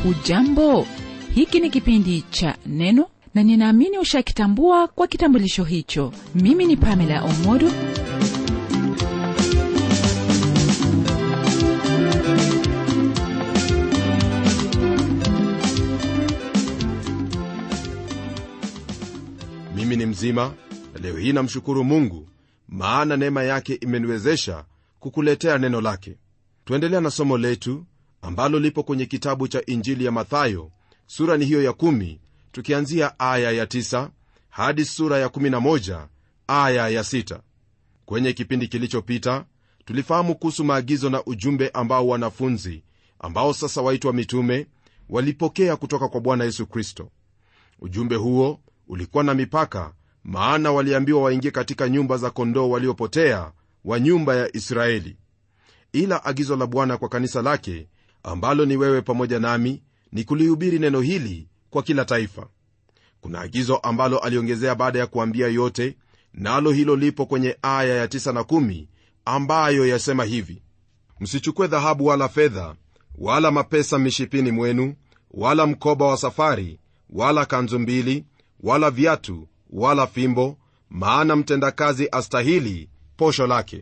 Hujambo, hiki ni kipindi cha Neno na ninaamini ushakitambua kwa kitambulisho hicho. Mimi ni Pamela Omodo. Mimi ni mzima na leo hii namshukuru Mungu, maana neema yake imeniwezesha kukuletea neno lake. Tuendelea na somo letu ambalo lipo kwenye kitabu cha Injili ya Mathayo, sura ni hiyo ya 10, tukianzia aya ya 9 hadi sura ya 11 aya ya 6. Kwenye kipindi kilichopita tulifahamu kuhusu maagizo na ujumbe ambao wanafunzi ambao sasa waitwa mitume walipokea kutoka kwa Bwana Yesu Kristo. Ujumbe huo ulikuwa na mipaka, maana waliambiwa waingie katika nyumba za kondoo waliopotea wa nyumba ya Israeli. Ila agizo la Bwana kwa kanisa lake, ambalo ni wewe pamoja nami, ni kulihubiri neno hili kwa kila taifa. Kuna agizo ambalo aliongezea baada ya kuambia yote, nalo hilo lipo kwenye aya ya 9 na 10, ambayo yasema hivi: msichukue dhahabu wala fedha wala mapesa mishipini mwenu, wala mkoba wa safari, wala kanzu mbili, wala viatu, wala fimbo, maana mtendakazi astahili posho lake.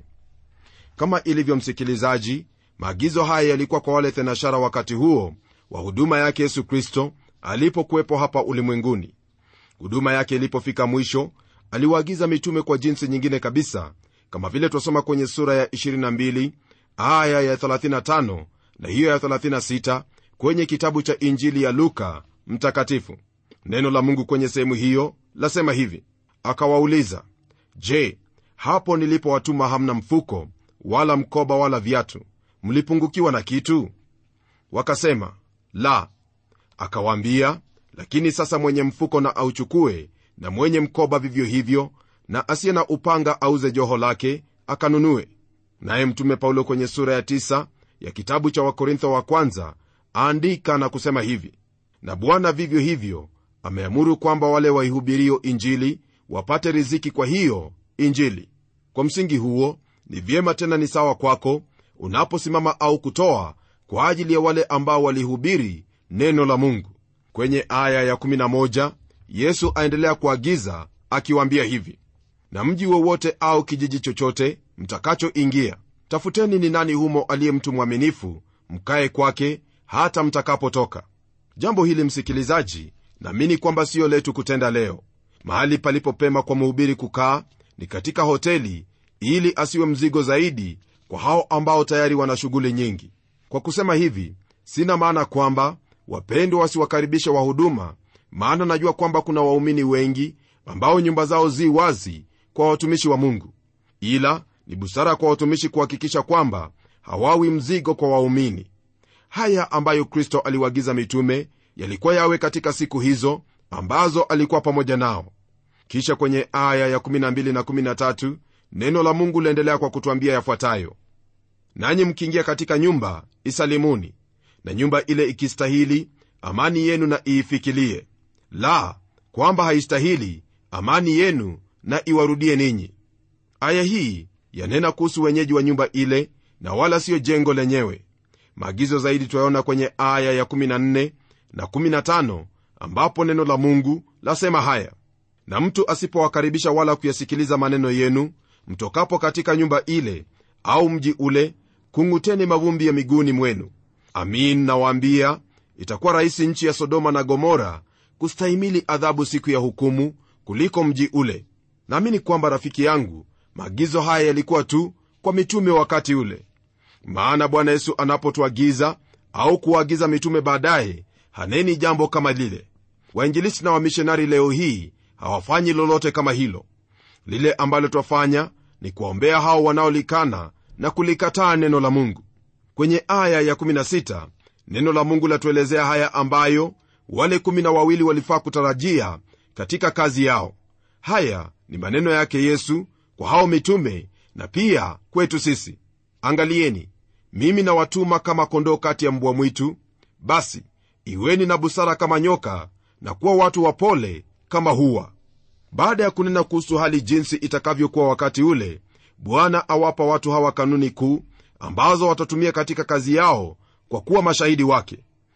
Kama ilivyo msikilizaji, maagizo haya yalikuwa kwa wale thenashara wakati huo wa huduma yake Yesu Kristo alipokuwepo hapa ulimwenguni. Huduma yake ilipofika mwisho, aliwaagiza mitume kwa jinsi nyingine kabisa, kama vile twasoma kwenye sura ya 22 aya ya 35 na hiyo ya 36 kwenye kitabu cha Injili ya Luka mtakatifu. Neno la Mungu kwenye sehemu hiyo lasema hivi: akawauliza, je, hapo nilipowatuma hamna mfuko wala mkoba wala viatu? Mlipungukiwa na kitu? Wakasema, la. Akawaambia, lakini sasa mwenye mfuko na auchukue, na mwenye mkoba vivyo hivyo, na asiye na upanga auze joho lake akanunue. Naye mtume Paulo kwenye sura ya 9 ya kitabu cha Wakorintho wa kwanza aandika na kusema hivi: na Bwana vivyo hivyo ameamuru kwamba wale waihubirio Injili wapate riziki kwa hiyo Injili. Kwa msingi huo ni vyema tena ni sawa kwako unaposimama au kutoa kwa ajili ya wale ambao walihubiri neno la Mungu. Kwenye aya ya 11 Yesu aendelea kuagiza akiwaambia hivi: na mji wowote au kijiji chochote mtakachoingia, tafuteni ni nani humo aliye mtu mwaminifu, mkae kwake hata mtakapotoka. Jambo hili msikilizaji, naamini kwamba sio letu kutenda leo. Mahali palipopema kwa mhubiri kukaa ni katika hoteli, ili asiwe mzigo zaidi kwa hao ambao tayari wana shughuli nyingi. Kwa kusema hivi, sina maana kwamba wapendwa wasiwakaribishe wahuduma, maana najua kwamba kuna waumini wengi ambao nyumba zao zi wazi kwa watumishi wa Mungu. Ila ni busara kwa watumishi kuhakikisha kwamba hawawi mzigo kwa waumini. Haya ambayo Kristo aliwaagiza mitume yalikuwa yawe katika siku hizo ambazo alikuwa pamoja nao. Kisha kwenye aya ya 12 na 13 neno la Mungu laendelea kwa kutuambia yafuatayo: nanyi mkiingia katika nyumba isalimuni, na nyumba ile ikistahili, amani yenu na iifikilie; la kwamba haistahili, amani yenu na iwarudie ninyi. Aya hii yanena kuhusu wenyeji wa nyumba ile na wala sio jengo lenyewe. Maagizo zaidi tuyaona kwenye aya ya 14 na 15, ambapo neno la Mungu lasema haya: na mtu asipowakaribisha wala kuyasikiliza maneno yenu mtokapo katika nyumba ile au mji ule, kung'uteni mavumbi ya miguuni mwenu. Amin, nawaambia, itakuwa rahisi nchi ya Sodoma na Gomora kustahimili adhabu siku ya hukumu kuliko mji ule. Naamini kwamba, rafiki yangu, maagizo haya yalikuwa tu kwa mitume wakati ule. Maana Bwana Yesu anapotuagiza au kuagiza mitume baadaye, haneni jambo kama lile. Wainjilisti na wamishonari leo hii hawafanyi lolote kama hilo. Lile ambalo twafanya ni kuwaombea hao wanaolikana na kulikataa neno la Mungu. Kwenye aya ya 16 neno la Mungu latuelezea haya ambayo wale 12 walifaa kutarajia katika kazi yao. Haya ni maneno yake Yesu kwa hao mitume na pia kwetu sisi: angalieni, mimi nawatuma kama kondoo kati ya mbwa mwitu, basi iweni na busara kama nyoka na kuwa watu wapole kama hua. Baada ya kunena kuhusu hali jinsi itakavyokuwa wakati ule, Bwana awapa watu hawa kanuni kuu ambazo watatumia katika kazi yao kwa kuwa mashahidi wake.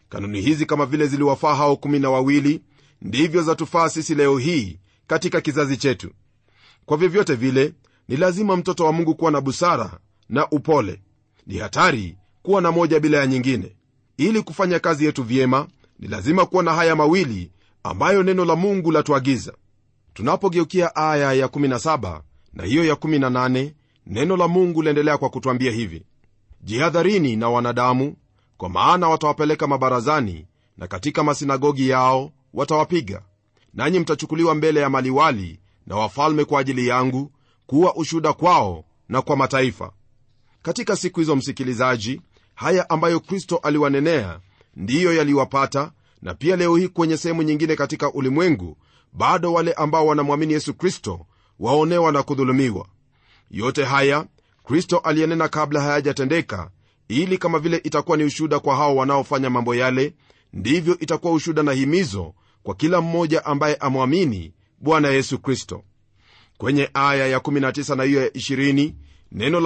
Kanuni hizi kama vile ziliwafaa hao 12, ndivyo zatufaa sisi leo hii katika kizazi chetu. Kwa vyovyote vile, ni lazima mtoto wa Mungu kuwa na busara na upole. Ni hatari kuwa na moja bila ya nyingine. Ili kufanya kazi yetu vyema, ni lazima kuwa na haya mawili ambayo neno la Mungu latuagiza. Tunapogeukia aya ya 17 na hiyo ya 18, neno la Mungu laendelea kwa kutuambia hivi: jihadharini na wanadamu, kwa maana watawapeleka mabarazani, na katika masinagogi yao watawapiga, nanyi mtachukuliwa mbele ya maliwali na wafalme kwa ajili yangu, kuwa ushuhuda kwao na kwa mataifa. Katika siku hizo, msikilizaji, haya ambayo Kristo aliwanenea ndiyo yaliwapata, na pia leo hii kwenye sehemu nyingine katika ulimwengu bado wale ambao wanamwamini Yesu Kristo waonewa na kudhulumiwa. Yote haya Kristo aliyenena kabla hayajatendeka, ili kama vile itakuwa ni ushuhuda kwa hao wanaofanya mambo yale, ndivyo itakuwa ushuhuda na himizo kwa kila mmoja ambaye amwamini Bwana Yesu Kristo. Kwenye aya ya 19 na hiyo ya 20, neno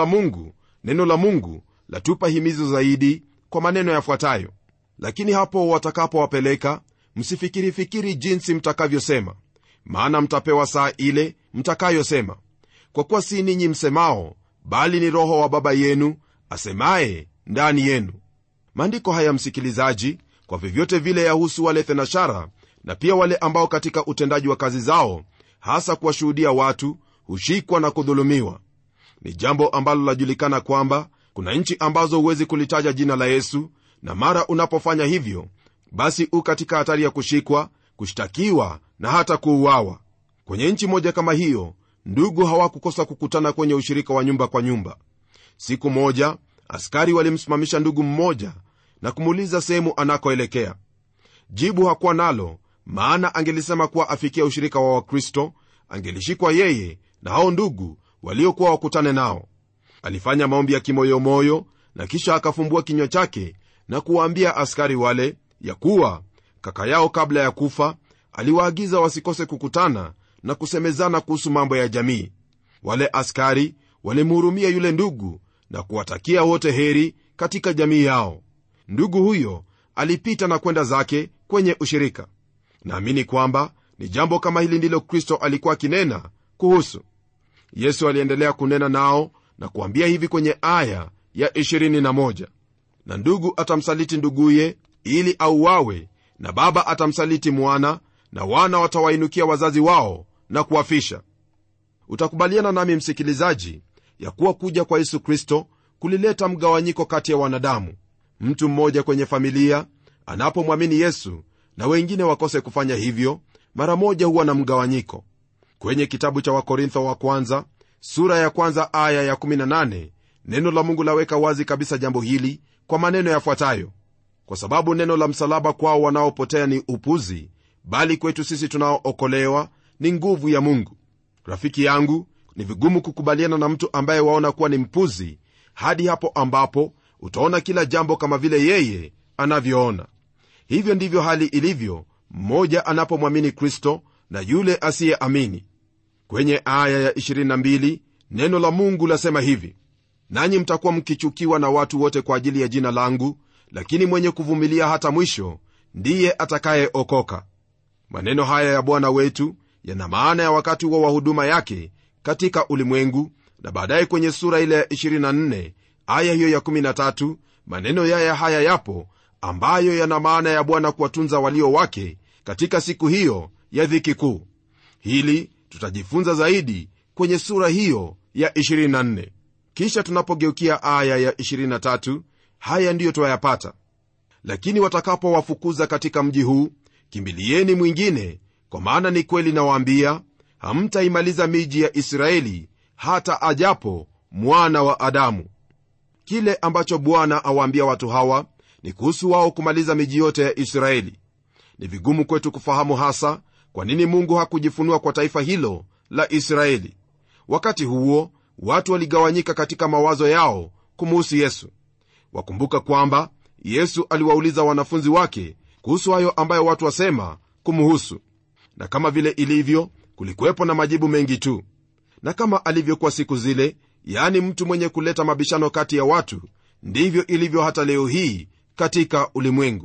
la Mungu latupa himizo zaidi kwa maneno yafuatayo: lakini hapo watakapowapeleka, msifikiri jinsi mtakavyosema, maana mtapewa saa ile mtakayosema, kwa kuwa si ninyi msemao, bali ni Roho wa Baba yenu asemaye ndani yenu. Maandiko haya, msikilizaji, kwa vyovyote vile yahusu wale thenashara na pia wale ambao katika utendaji wa kazi zao, hasa kuwashuhudia watu, hushikwa na kudhulumiwa. Ni jambo ambalo lajulikana kwamba kuna nchi ambazo huwezi kulitaja jina la Yesu, na mara unapofanya hivyo, basi katika hatari ya kushikwa, kushtakiwa na hata kuuawa. Kwenye nchi moja kama hiyo, ndugu hawakukosa kukutana kwenye ushirika wa nyumba kwa nyumba. Siku moja askari walimsimamisha ndugu mmoja na kumuuliza sehemu anakoelekea. Jibu hakuwa nalo, maana angelisema kuwa afikia ushirika wa Wakristo, angelishikwa yeye na hao ndugu waliokuwa wakutane nao. Alifanya maombi ya kimoyomoyo, na kisha akafumbua kinywa chake na kuwaambia askari wale ya kuwa kaka yao kabla ya kufa aliwaagiza wasikose kukutana na kusemezana kuhusu mambo ya jamii. Wale askari walimhurumia yule ndugu na kuwatakia wote heri katika jamii yao. Ndugu huyo alipita na kwenda zake kwenye ushirika. Naamini kwamba ni jambo kama hili ndilo Kristo alikuwa akinena kuhusu. Yesu aliendelea kunena nao na kuambia hivi kwenye aya ya 21: na ndugu atamsaliti nduguye ili auawe, na baba atamsaliti mwana, na wana watawainukia wazazi wao na kuwafisha. Utakubaliana nami, msikilizaji, ya kuwa kuja kwa Yesu Kristo kulileta mgawanyiko kati ya wanadamu. Mtu mmoja kwenye familia anapomwamini Yesu na wengine wakose kufanya hivyo, mara moja huwa na mgawanyiko. Kwenye kitabu cha Wakorintho wa kwanza sura ya kwanza aya ya 18, neno la Mungu laweka wazi kabisa jambo hili kwa maneno yafuatayo: kwa sababu neno la msalaba kwao wanaopotea ni upuzi, bali kwetu sisi tunaookolewa ni nguvu ya Mungu. Rafiki yangu, ni vigumu kukubaliana na mtu ambaye waona kuwa ni mpuzi, hadi hapo ambapo utaona kila jambo kama vile yeye anavyoona. Hivyo ndivyo hali ilivyo mmoja anapomwamini Kristo na yule asiyeamini. Kwenye aya ya 22 neno la Mungu lasema hivi: nanyi mtakuwa mkichukiwa na watu wote kwa ajili ya jina langu, lakini mwenye kuvumilia hata mwisho ndiye atakayeokoka. Maneno haya ya Bwana wetu yana maana ya wakati huo wa huduma yake katika ulimwengu, na baadaye kwenye sura ile ya 24 aya hiyo ya 13 maneno yaya haya yapo ambayo yana maana ya Bwana kuwatunza walio wake katika siku hiyo ya dhiki kuu. Hili tutajifunza zaidi kwenye sura hiyo ya 24. Kisha tunapogeukia aya ya 23, haya ndiyo twayapata: lakini watakapowafukuza katika mji huu, kimbilieni mwingine, kwa maana ni kweli nawaambia, hamtaimaliza miji ya Israeli hata ajapo mwana wa Adamu. Kile ambacho Bwana awaambia watu hawa ni kuhusu wao kumaliza miji yote ya Israeli. Ni vigumu kwetu kufahamu hasa kwa nini Mungu hakujifunua kwa taifa hilo la Israeli. Wakati huo watu waligawanyika katika mawazo yao kumuhusu Yesu. Wakumbuka kwamba Yesu aliwauliza wanafunzi wake kuhusu hayo ambayo watu wasema kumuhusu, na kama vile ilivyo, kulikuwepo na majibu mengi tu. Na kama alivyokuwa siku zile, yaani mtu mwenye kuleta mabishano kati ya watu, ndivyo ilivyo hata leo hii katika ulimwengu.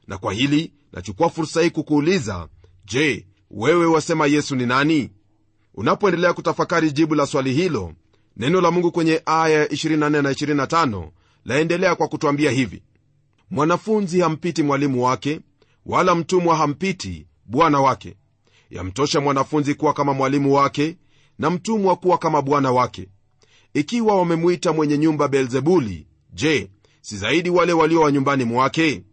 Na kwa hili nachukua fursa hii kukuuliza, je, wewe wasema Yesu ni nani? Unapoendelea kutafakari jibu la swali hilo, neno la Mungu kwenye aya ya 24 na 25 laendelea kwa kutuambia hivi: mwanafunzi hampiti mwalimu wake, wala mtumwa hampiti bwana wake. Yamtosha mwanafunzi kuwa kama mwalimu wake, na mtumwa kuwa kama bwana wake. Ikiwa wamemuita mwenye nyumba Beelzebuli, je, si zaidi wale walio wa nyumbani mwake?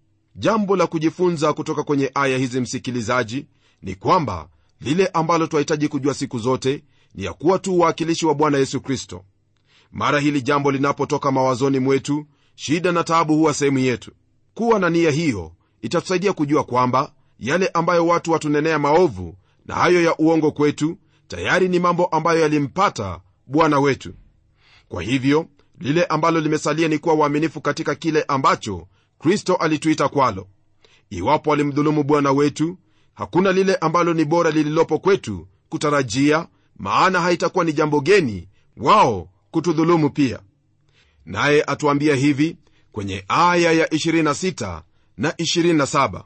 Jambo la kujifunza kutoka kwenye aya hizi, msikilizaji, ni kwamba lile ambalo twahitaji kujua siku zote ni ya kuwa tu waakilishi wa Bwana Yesu Kristo. Mara hili jambo linapotoka mawazoni mwetu, shida na taabu huwa sehemu yetu. Kuwa na nia hiyo itatusaidia kujua kwamba yale ambayo watu watunenea maovu na hayo ya uongo kwetu tayari ni mambo ambayo yalimpata Bwana wetu. Kwa hivyo lile ambalo limesalia ni kuwa waaminifu katika kile ambacho Kristo alituita kwalo. Iwapo alimdhulumu Bwana wetu, hakuna lile ambalo ni bora lililopo kwetu kutarajia, maana haitakuwa ni jambo geni wao kutudhulumu pia. Naye atuambia hivi kwenye aya ya 26 na 27: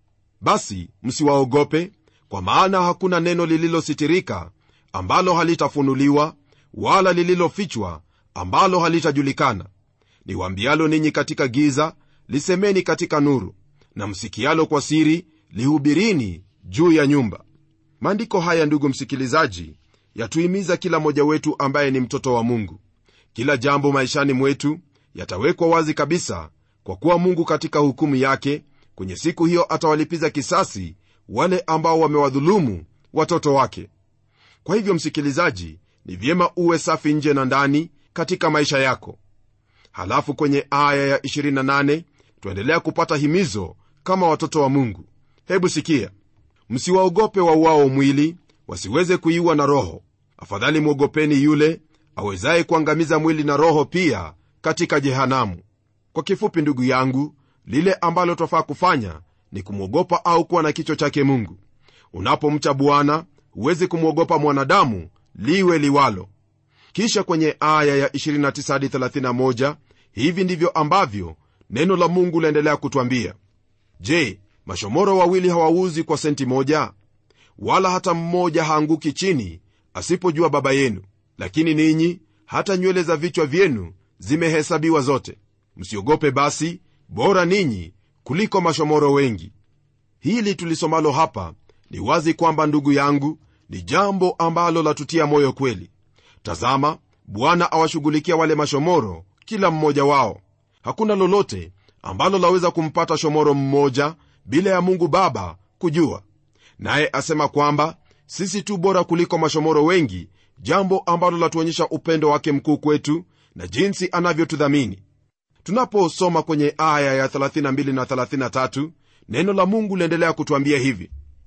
basi msiwaogope, kwa maana hakuna neno lililositirika ambalo halitafunuliwa, wala lililofichwa ambalo halitajulikana. Niwaambialo ninyi katika giza, lisemeni katika nuru, na msikialo kwa siri, lihubirini juu ya nyumba. Maandiko haya, ndugu msikilizaji, yatuhimiza kila mmoja wetu ambaye ni mtoto wa Mungu. Kila jambo maishani mwetu yatawekwa wazi kabisa, kwa kuwa Mungu katika hukumu yake kwenye siku hiyo atawalipiza kisasi wale ambao wamewadhulumu watoto wake. Kwa hivyo msikilizaji, ni vyema uwe safi nje na ndani katika maisha yako. Halafu kwenye aya ya 28 tuendelea kupata himizo kama watoto wa Mungu. Hebu sikia: msiwaogope wauao mwili, wasiweze kuiua na roho. Afadhali mwogopeni yule awezaye kuangamiza mwili na roho pia katika jehanamu. Kwa kifupi, ndugu yangu, lile ambalo twafaa kufanya ni kumwogopa au kuwa na kichwa chake Mungu. Unapomcha Bwana, huwezi kumwogopa mwanadamu liwe liwalo. Kisha kwenye aya ya 29 hadi 31 hivi ndivyo ambavyo neno la Mungu laendelea kutuambia: je, mashomoro wawili hawauzi kwa senti moja? Wala hata mmoja haanguki chini asipojua Baba yenu. Lakini ninyi hata nywele za vichwa vyenu zimehesabiwa zote. Msiogope basi, bora ninyi kuliko mashomoro wengi. Hili tulisomalo hapa ni wazi kwamba, ndugu yangu, ni jambo ambalo latutia moyo kweli. Tazama, Bwana awashughulikia wale mashomoro, kila mmoja wao. Hakuna lolote ambalo laweza kumpata shomoro mmoja bila ya Mungu Baba kujua. Naye asema kwamba sisi tu bora kuliko mashomoro wengi, jambo ambalo latuonyesha upendo wake mkuu kwetu na jinsi anavyotudhamini. Tunaposoma kwenye aya ya 32 na 33, neno la Mungu liendelea kutuambia hivi: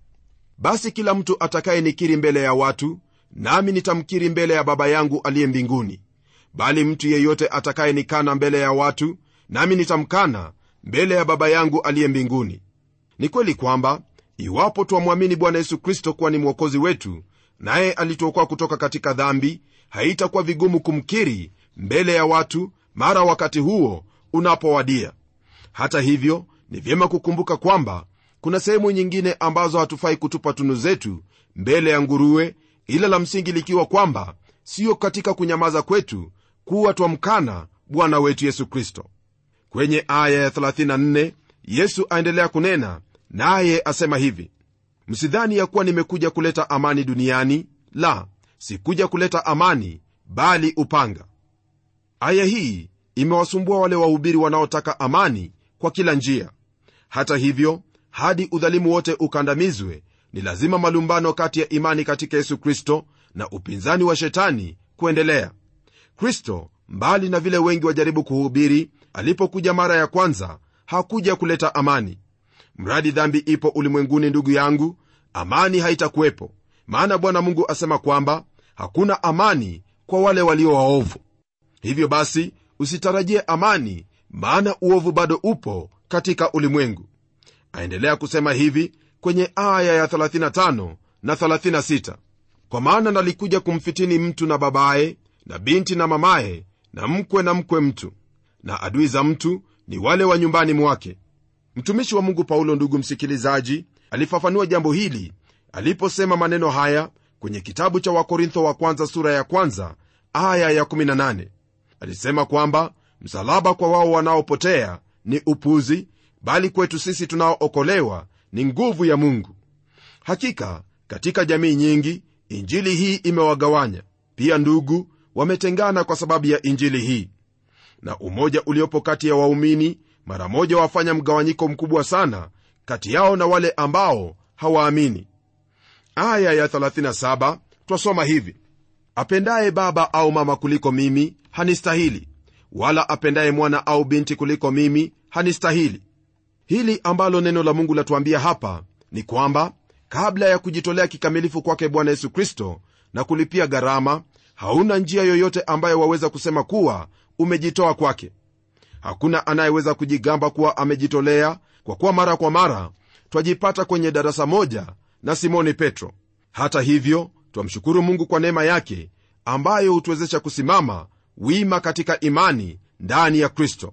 basi kila mtu atakayenikiri mbele ya watu, nami nitamkiri mbele ya Baba yangu aliye mbinguni. Bali mtu yeyote atakayenikana mbele ya watu, nami nitamkana mbele ya Baba yangu aliye mbinguni. Ni kweli kwamba iwapo twamwamini Bwana Yesu Kristo kuwa ni mwokozi wetu, naye alituokoa kutoka katika dhambi, haitakuwa vigumu kumkiri mbele ya watu mara wakati huo unapowadia. Hata hivyo, ni vyema kukumbuka kwamba kuna sehemu nyingine ambazo hatufai kutupa tunu zetu mbele ya nguruwe, ila la msingi likiwa kwamba sio katika kunyamaza kwetu kuwa twamkana Bwana wetu Yesu Kristo. Kwenye aya ya 34 Yesu aendelea kunena, naye asema hivi: msidhani ya kuwa nimekuja kuleta amani duniani, la, sikuja kuleta amani bali upanga. Aya hii imewasumbua wale wahubiri wanaotaka amani kwa kila njia. Hata hivyo, hadi udhalimu wote ukandamizwe, ni lazima malumbano kati ya imani katika Yesu Kristo na upinzani wa shetani kuendelea. Kristo, mbali na vile wengi wajaribu kuhubiri, alipokuja mara ya kwanza hakuja kuleta amani. Mradi dhambi ipo ulimwenguni, ndugu yangu, amani haitakuwepo, maana Bwana Mungu asema kwamba hakuna amani kwa wale walio waovu. Hivyo basi usitarajie amani, maana uovu bado upo katika ulimwengu. Aendelea kusema hivi kwenye aya ya 35 na 36: kwa maana nalikuja kumfitini mtu na babaye, na binti na mamaye, na mkwe mtu, na adui za mtu ni wale wa nyumbani mwake. Mtumishi wa Mungu Paulo, ndugu msikilizaji, alifafanua jambo hili aliposema maneno haya kwenye kitabu cha Wakorintho wa kwanza sura ya kwanza aya ya 18. Alisema kwamba msalaba kwa wao wanaopotea ni upuzi, bali kwetu sisi tunaookolewa ni nguvu ya Mungu. Hakika katika jamii nyingi injili hii imewagawanya. Pia ndugu wametengana kwa sababu ya injili hii, na umoja uliopo kati ya waumini mara moja wafanya mgawanyiko mkubwa sana kati yao na wale ambao hawaamini. Aya ya 37 twasoma hivi: apendaye baba au mama kuliko mimi hanistahili, wala apendaye mwana au binti kuliko mimi hanistahili. Hili ambalo neno la Mungu latuambia hapa ni kwamba kabla ya kujitolea kikamilifu kwake Bwana Yesu Kristo na kulipia gharama, hauna njia yoyote ambayo waweza kusema kuwa umejitoa kwake. Hakuna anayeweza kujigamba kuwa amejitolea, kwa kuwa mara kwa mara twajipata kwenye darasa moja na Simoni Petro. Hata hivyo twamshukuru Mungu kwa neema yake ambayo hutuwezesha kusimama wima katika imani ndani ya Kristo.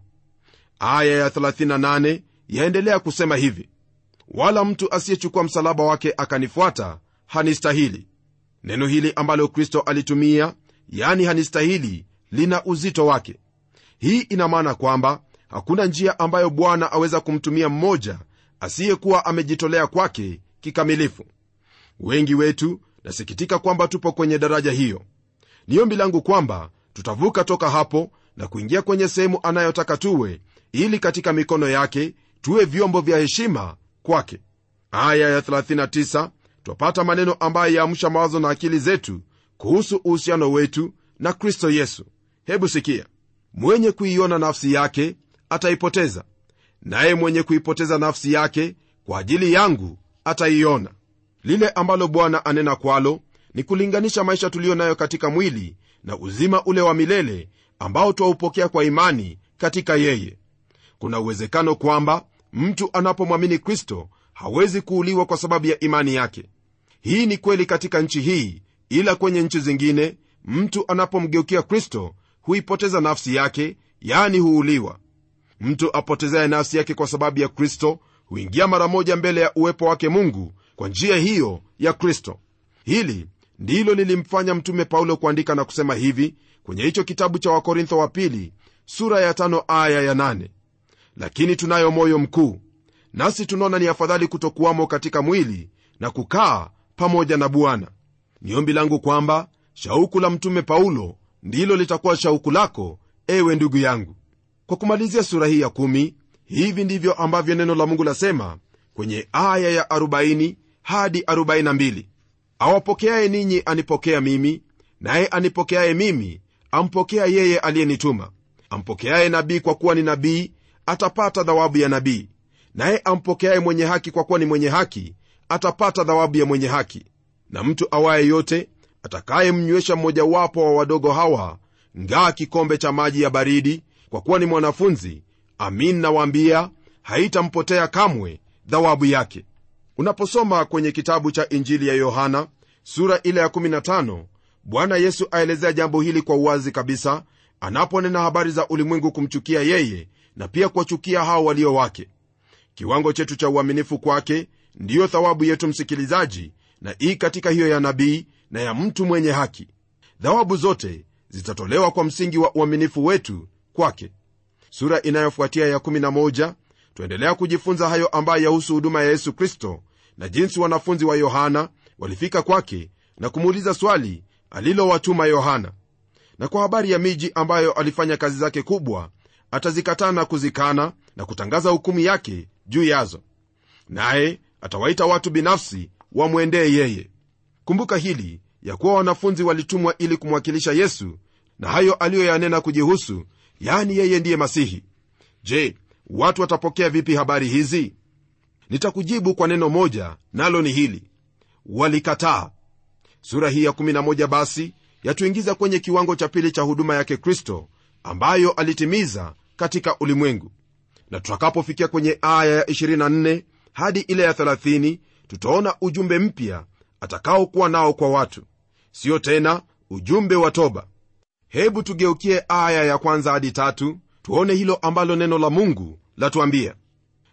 Aya ya 38 yaendelea kusema hivi: wala mtu asiyechukua msalaba wake akanifuata hanistahili. Neno hili ambalo Kristo alitumia, yani hanistahili, lina uzito wake. Hii ina maana kwamba hakuna njia ambayo Bwana aweza kumtumia mmoja asiyekuwa amejitolea kwake kikamilifu. Wengi wetu nasikitika kwamba tupo kwenye daraja hiyo. Ni ombi langu kwamba tutavuka toka hapo na kuingia kwenye sehemu anayotaka tuwe, ili katika mikono yake tuwe vyombo vya heshima kwake. Aya ya 39 twapata maneno ambayo yaamsha mawazo na akili zetu kuhusu uhusiano wetu na Kristo Yesu. Hebu sikia: mwenye kuiona nafsi yake ataipoteza, naye mwenye kuipoteza nafsi yake kwa ajili yangu ataiona. Lile ambalo Bwana anena kwalo ni kulinganisha maisha tuliyo nayo katika mwili na uzima ule wa milele ambao twaupokea kwa imani katika yeye. Kuna uwezekano kwamba mtu anapomwamini Kristo hawezi kuuliwa kwa sababu ya imani yake. Hii ni kweli katika nchi hii, ila kwenye nchi zingine mtu anapomgeukia Kristo huipoteza nafsi yake, yani huuliwa. Mtu apotezaye nafsi yake kwa sababu ya Kristo huingia mara moja mbele ya uwepo wake Mungu kwa njia hiyo ya Kristo. Hili ndilo lilimfanya mtume Paulo kuandika na kusema hivi kwenye hicho kitabu cha Wakorintho wa pili sura ya 5 aya ya 8: lakini tunayo moyo mkuu, nasi tunaona ni afadhali kutokuwamo katika mwili na kukaa pamoja na Bwana. Ni ombi langu kwamba shauku la mtume Paulo ndilo litakuwa shauku lako, ewe ndugu yangu. Kwa kumalizia sura hii ya 10, hivi ndivyo ambavyo neno la Mungu lasema kwenye aya ya 40 hadi 42: awapokeaye ninyi anipokea mimi, naye anipokeaye mimi ampokea yeye aliyenituma. Ampokeaye nabii kwa kuwa ni nabii atapata thawabu ya nabii, naye ampokeaye mwenye haki kwa kuwa ni mwenye haki atapata thawabu ya mwenye haki. Na mtu awaye yote atakayemnywesha mmojawapo wa wadogo hawa ngaa kikombe cha maji ya baridi kwa kuwa ni mwanafunzi, amin nawaambia, haitampotea kamwe thawabu yake. Unaposoma kwenye kitabu cha Injili ya Yohana sura ile ya 15, Bwana Yesu aelezea jambo hili kwa uwazi kabisa anaponena habari za ulimwengu kumchukia yeye na pia kuwachukia hao walio wake. Kiwango chetu cha uaminifu kwake ndiyo thawabu yetu, msikilizaji, na hii katika hiyo ya nabii na ya mtu mwenye haki. Thawabu zote zitatolewa kwa msingi wa uaminifu wetu kwake. Sura inayofuatia ya 11 tuendelea kujifunza hayo ambayo yahusu huduma ya Yesu Kristo na jinsi wanafunzi wa Yohana walifika kwake na kumuuliza swali alilowatuma Yohana. Na kwa habari ya miji ambayo alifanya kazi zake kubwa, atazikataa na kuzikana na kutangaza hukumu yake juu yazo, naye atawaita watu binafsi wamwendee yeye. Kumbuka hili ya kuwa wanafunzi walitumwa ili kumwakilisha Yesu na hayo aliyoyanena kujihusu, yani yeye ndiye Masihi. Je, watu watapokea vipi habari hizi? Nitakujibu kwa neno moja, nalo ni hili: walikataa. Sura hii ya 11 basi yatuingiza kwenye kiwango cha pili cha huduma yake Kristo ambayo alitimiza katika ulimwengu. Na tutakapofikia kwenye aya ya 24 hadi ile ya 30, tutaona ujumbe mpya atakao kuwa nao kwa watu, sio tena ujumbe wa toba. Hebu tugeukie aya ya 1 hadi 3 tuone hilo ambalo neno la Mungu latuambia.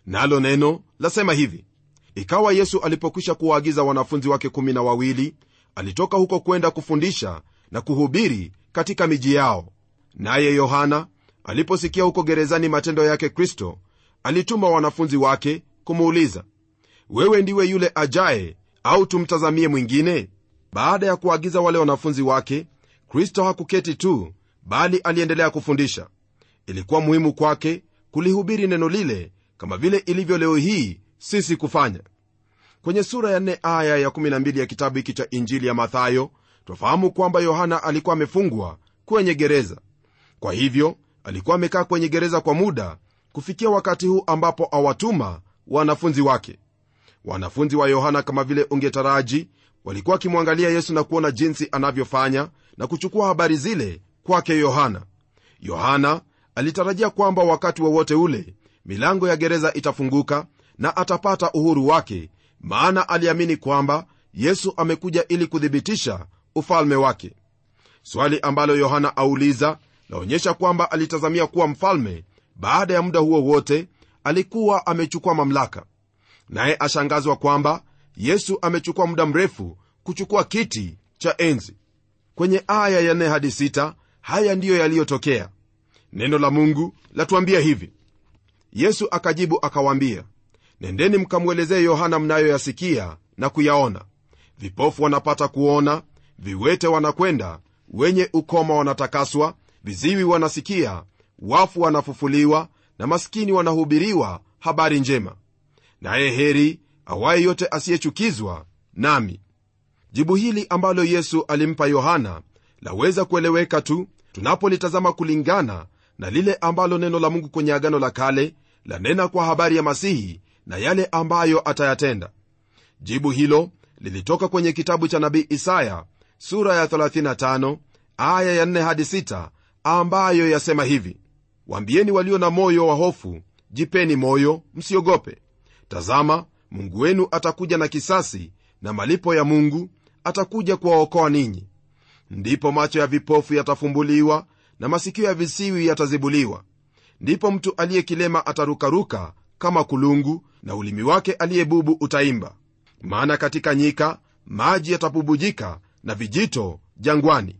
Nalo neno lasema hivi: ikawa Yesu alipokwisha kuwaagiza wanafunzi wake 12, alitoka huko kwenda kufundisha na kuhubiri katika miji yao. Naye Yohana aliposikia huko gerezani matendo yake Kristo, alituma wanafunzi wake kumuuliza, wewe ndiwe yule ajaye au tumtazamie mwingine? Baada ya kuagiza wale wanafunzi wake, Kristo hakuketi tu, bali aliendelea kufundisha. Ilikuwa muhimu kwake kulihubiri neno lile, kama vile ilivyo leo hii sisi kufanya. Kwenye sura ya 4 aya ya 12 ya kitabu hiki cha Injili ya Mathayo, twafahamu kwamba Yohana alikuwa amefungwa kwenye gereza. Kwa hivyo alikuwa amekaa kwenye gereza kwa muda, kufikia wakati huu ambapo awatuma wanafunzi wake. Wanafunzi wa Yohana, kama vile ungetaraji, walikuwa wakimwangalia Yesu na kuona jinsi anavyofanya na kuchukua habari zile kwake Yohana. Yohana alitarajia kwamba wakati wowote ule milango ya gereza itafunguka na atapata uhuru wake, maana aliamini kwamba Yesu amekuja ili kuthibitisha ufalme wake. Swali ambalo Yohana auliza laonyesha kwamba alitazamia kuwa mfalme. Baada ya muda huo wote alikuwa amechukua mamlaka, naye ashangazwa kwamba Yesu amechukua muda mrefu kuchukua kiti cha enzi. Kwenye aya ya 4 hadi 6 haya ndiyo yaliyotokea. Neno la Mungu latuambia hivi: Yesu akajibu akawaambia, nendeni mkamwelezee Yohana mnayoyasikia na kuyaona. Vipofu wanapata kuona, viwete wanakwenda, wenye ukoma wanatakaswa, viziwi wanasikia, wafu wanafufuliwa, na maskini wanahubiriwa habari njema. Naye heri awaye yote asiyechukizwa nami. Jibu hili ambalo Yesu alimpa Yohana laweza kueleweka tu tunapolitazama kulingana na lile ambalo neno la Mungu kwenye Agano la Kale lanena kwa habari ya Masihi na yale ambayo atayatenda. Jibu hilo lilitoka kwenye kitabu cha nabii Isaya sura ya 35 aya ya 4 hadi 6, ambayo yasema hivi: waambieni walio na moyo wa hofu, jipeni moyo, msiogope. Tazama, Mungu wenu atakuja na kisasi, na malipo ya Mungu atakuja kuwaokoa ninyi. Ndipo macho ya vipofu yatafumbuliwa na masikio ya visiwi yatazibuliwa. Ndipo mtu aliyekilema atarukaruka kama kulungu, na ulimi wake aliyebubu utaimba. Maana katika nyika maji yatapubujika na vijito jangwani.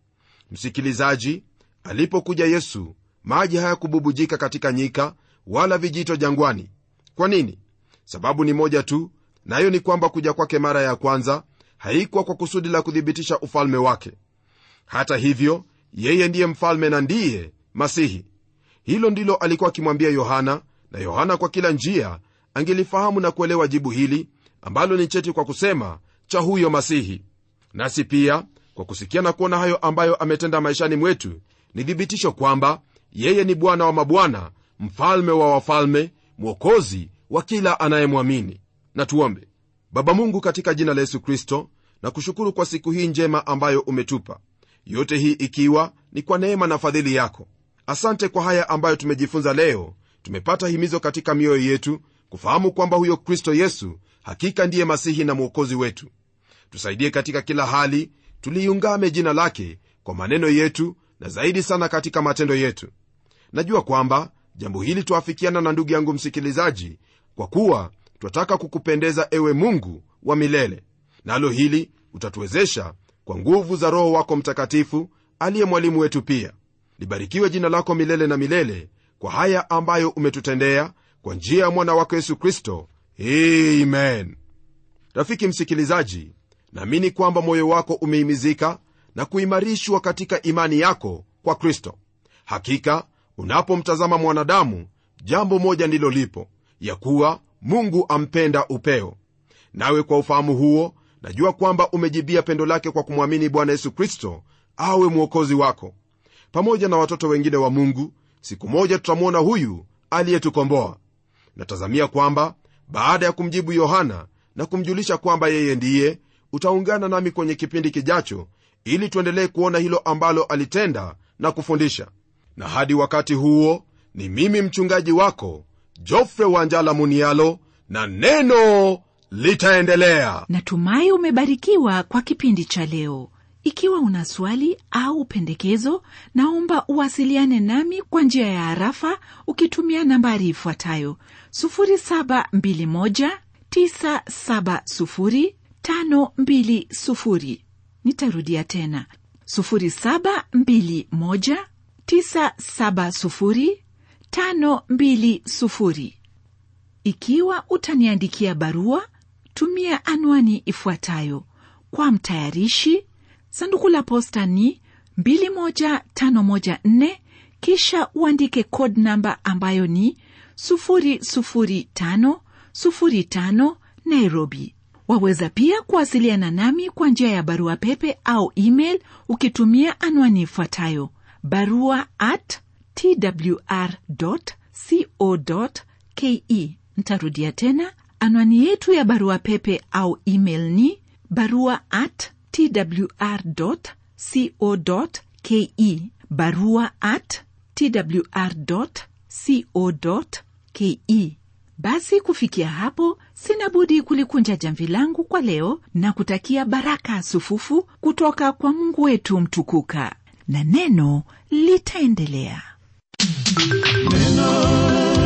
Msikilizaji, alipokuja Yesu, maji hayakububujika katika nyika wala vijito jangwani. Kwa nini? Sababu ni moja tu, nayo ni kwamba kuja kwake mara ya kwanza haikuwa kwa kusudi la kuthibitisha ufalme wake. Hata hivyo, yeye ndiye mfalme na ndiye Masihi. Hilo ndilo alikuwa akimwambia Yohana, na Yohana kwa kila njia angelifahamu na kuelewa jibu hili ambalo ni cheti kwa kusema cha huyo Masihi. Nasi pia kwa kusikia na kuona hayo ambayo ametenda maishani mwetu, ni thibitisho kwamba yeye ni Bwana wa mabwana, mfalme wa wafalme, mwokozi wa kila anayemwamini. Na tuombe. Baba Mungu, katika jina la Yesu Kristo, na kushukuru kwa siku hii njema ambayo umetupa, yote hii ikiwa ni kwa neema na fadhili yako. Asante kwa haya ambayo tumejifunza leo. Tumepata himizo katika mioyo yetu kufahamu kwamba huyo Kristo Yesu hakika ndiye Masihi na mwokozi wetu. Tusaidie katika kila hali tuliungame jina lake kwa maneno yetu, na zaidi sana katika matendo yetu. Najua kwamba jambo hili tuafikiana na ndugu yangu msikilizaji, kwa kuwa twataka kukupendeza ewe Mungu wa milele. Nalo hili utatuwezesha kwa nguvu za Roho wako Mtakatifu aliye mwalimu wetu pia. Libarikiwe jina lako milele na milele kwa haya ambayo umetutendea kwa njia ya mwana wako Yesu Kristo. Amen. Rafiki msikilizaji, naamini kwamba moyo wako umehimizika na kuimarishwa katika imani yako kwa Kristo. Hakika unapomtazama mwanadamu, jambo moja ndilo lipo, ya kuwa Mungu ampenda upeo. Nawe kwa ufahamu huo, najua kwamba umejibia pendo lake kwa kumwamini Bwana Yesu Kristo awe mwokozi wako. Pamoja na watoto wengine wa Mungu, siku moja tutamwona huyu aliyetukomboa. Natazamia kwamba baada ya kumjibu Yohana na kumjulisha kwamba yeye ndiye, utaungana nami kwenye kipindi kijacho, ili tuendelee kuona hilo ambalo alitenda na kufundisha. Na hadi wakati huo, ni mimi mchungaji wako Geoffrey Wanjala Munialo, na neno litaendelea. Natumai umebarikiwa kwa kipindi cha leo. Ikiwa una swali au pendekezo, naomba uwasiliane nami kwa njia ya harafa ukitumia nambari ifuatayo 0721970520. Nitarudia tena 0721970520. Ikiwa utaniandikia barua, tumia anwani ifuatayo: kwa mtayarishi, sanduku la posta ni 21514, kisha uandike code namba ambayo ni 00505 Nairobi. Waweza pia kuwasiliana nami kwa njia ya barua pepe au email ukitumia anwani ifuatayo: barua@twr.co.ke. Nitarudia tena, anwani yetu ya barua pepe au email ni barua@twr.co.ke, barua@twr.co.ke. Basi kufikia hapo, sina budi kulikunja jamvi langu kwa leo na kutakia baraka sufufu kutoka kwa Mungu wetu mtukuka, na neno litaendelea. Neno